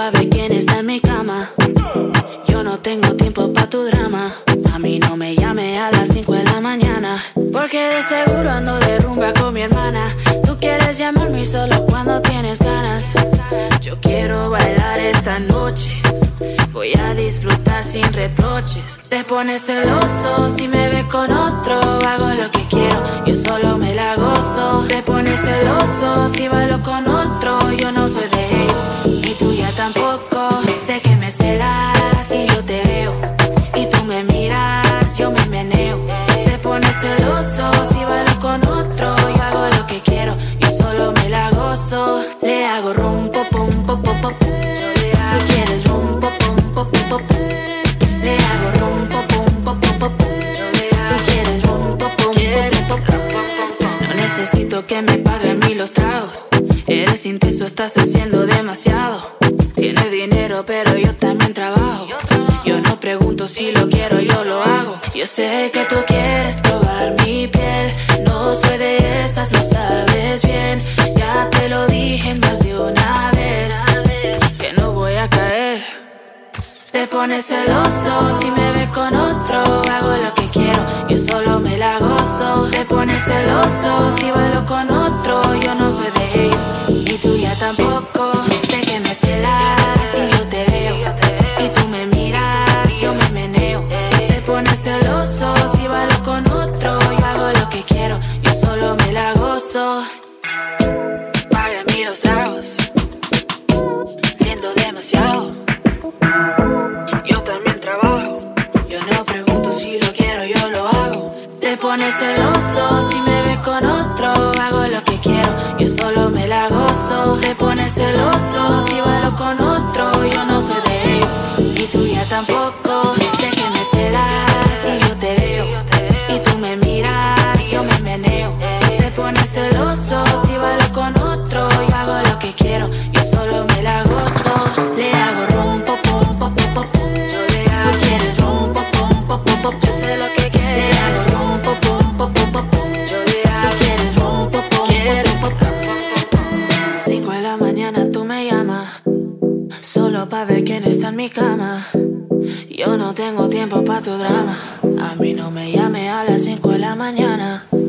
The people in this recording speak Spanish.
pa' ver quién está en mi cama. Yo no tengo tiempo pa' tu drama. A mí no me llame a las 5 de la mañana, porque de seguro ando de rumba con mi hermana. Tú quieres llamarme solo cuando tienes ganas. Yo quiero bailar esta noche, voy a disfrutar sin reproches. Te pones celoso si me ves con otro. Hago lo que quiero, yo solo me la gozo. Te pones celoso si bailo con otro. Yo no soy de ellos, ni tuya tampoco. Sé que me celas si yo te veo y tú me miras, yo me meneo. Te pones celoso si bailo con otro. Yo hago lo que quiero, yo solo me la gozo. Le hago rum, pop, pum, pop, pop, pop. Tú quieres rum, pop, pum, pop, pop, pop. Le hago rum, pop, pum, pop, pop, pop. Tú quieres rum, pop, pum, pop, pop. No necesito que me paguen mí los tragos. Eres intenso, estás haciendo demasiado. Tienes dinero, pero yo también trabajo. Yo no pregunto si lo quiero, yo lo hago. Yo sé que tú quieres probar mi piel. No soy de esas, lo sabes bien. Ya te lo dije más de una vez, que no voy a caer. Te pones celoso si me ves con otro. Hago lo que quiero, yo solo me la gozo. Te pones celoso si bailo con otro. Yo no soy de ellos, ni tuya tampoco. Sé que me celas si yo te veo y tú me miras, yo me meneo. Te pones celoso si bailo con otro. Yo hago lo que quiero, yo solo me la gozo. Págame los tragos, siendo demasiado. Yo también trabajo, yo no pregunto si lo quiero, yo lo hago. Te pones celoso si me ves con otro. Hago lo que quiero, yo solo me la gozo. Te pones celoso si bailo con otro. Yo no soy de ellos, ni tuya tampoco. Sé que me celas si yo te veo y tú me miras, yo me meneo. Te pones celoso si bailo con otro. Yo hago lo que quiero, yo solo me la gozo. Le hago rum, pop, pum, pop, pop, pop. Tú quieres rum, pop, pum, pop, pop, pop. Yo sé lo que quieres. Le hago rum, pop, pum, pop, pop, pop. Tú quieres rum, pop, pum, pop, pop, pop. 5 de la mañana tú me llamas, solo pa' ver quién está en mi cama. Yo no tengo tiempo pa' tu drama. A mí no me llame a las 5 de la mañana.